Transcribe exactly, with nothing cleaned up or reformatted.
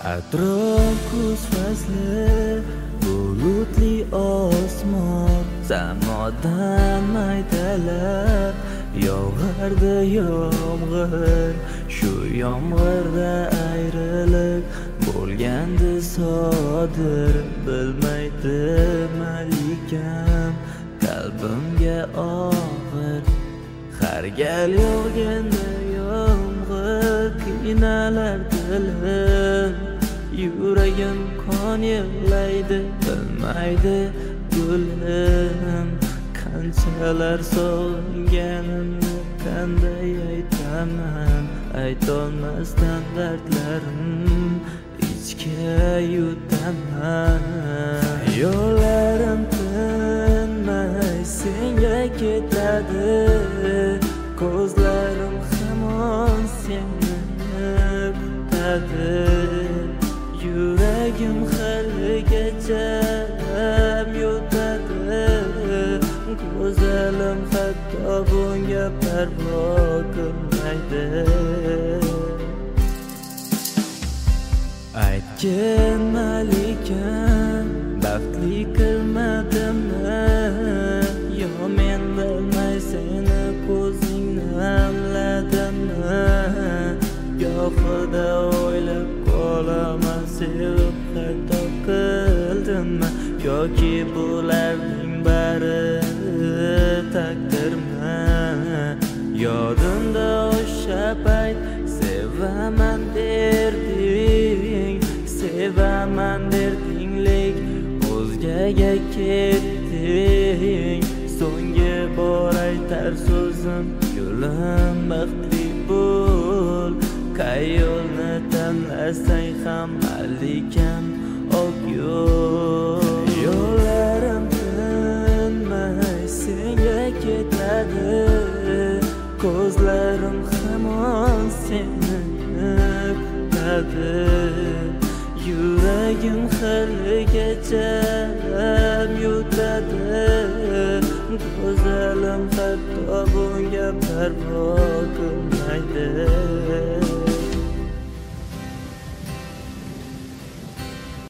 Atrof kuz fasli, bulutli osmon, samodan maydalab yog'ardi yomg'ir. Shu yomg'irda ayriliq bo'lgandi sodir, bilmaydi malikam qalbimga og'ir. Har gal yog'ganda yomg'ir qiynalar dilim, yuragim qon yig'laydi, bilmaydi gulim. Qanchalar sog'inganimni qanday aytaman, aytolmasdan dardlarim ichga yutaman. Yo'llarim tinmay senga ketadi, ko'zlarim hamon seni kutadi. Yuragim haligacha yutadi, go'zalim hatto bunga parvo qilmaydi. Aytgin malikam, baxtli qilmadimmi? Yo men bilmay seni ko'zingni namladimmi? Gohida o'ylab qolaman, sevib xato qildimmi? Yoki bularning bari taqdirmi? Yodimda o'sha payt sevaman derding, sevaman derding, lek o'zgaga ketding. So'nggi bor aytar so'zim, yo'lim baxtli bo'l. Qay yo'lni tanlasang ham malikam oq yo'l. Yo'llarim tinmay senga ketadi, ko'zlarim hamon seni kutadi. Yuragim haligacha yutadi, go'zalim hatto bunga parvo qilmaydi.